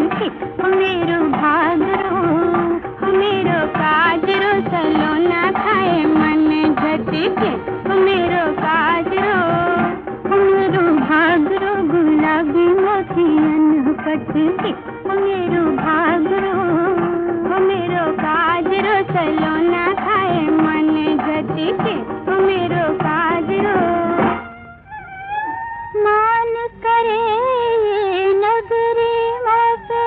के मेरो भागरो मेरो काजरो सलोना खाए मन झटके मेरो काजरो मेरो भागरो गुलाबी मोतियन पटके मेरो भागरो मेरो काजरो सलोना खाए मन झटके मेरो काजरो मान करे नगरी मापे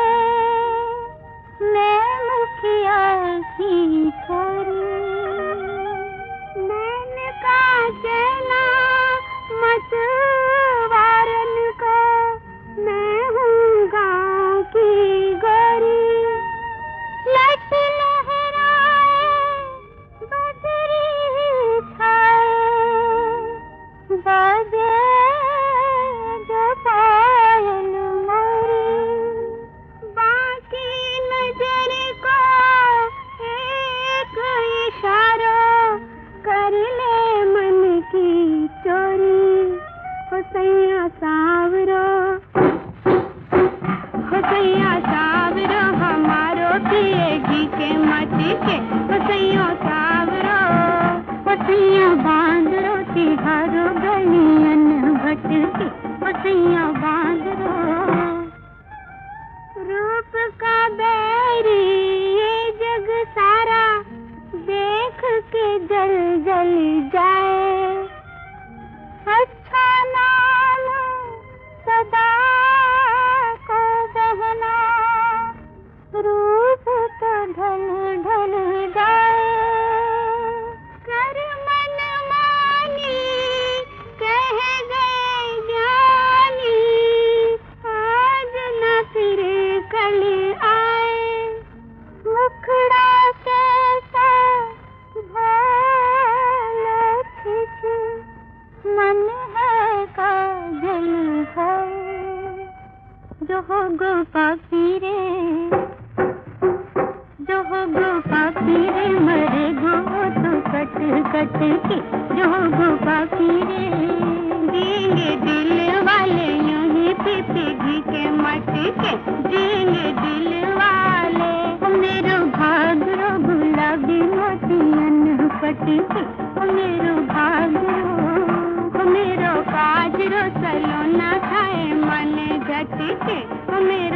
मैं मुखिया की छोरी मैंने का चला मतवारन को मैं हूँ गाँव की गोरी लट लहराए बदरी छाए बाजे जो पायल मोरी बाकी नजर को एक इशारा कर ले मन की चोरी हुसैया सावरो हमारो पिएगी के मत के हुसैया सावरो हुसैया बांदरो तिहारो गलियन भटके हुसैया बांदरो रूप का बैरी ये जग सारा देख के जल जल जाए अच्छा नाम सदा को बहना रूप तो ढल ढल जाए कर मन मानी कह गए ज्ञानी आज न फिर कल आए मुखड़ा कैसा भोला खिंचे मन है काजल है जो हो गोपा पीरे मरे गो तो कट कट के जो हो गोपा पीरे देंगे दिल वाले यूं ही पीपी घी के मत के देंगे दिल वाले मेरो भागरो गुलाबी मोतियन पटके मेरो भागरो मेरो काजरो सलोना खाए मन झटके मेरो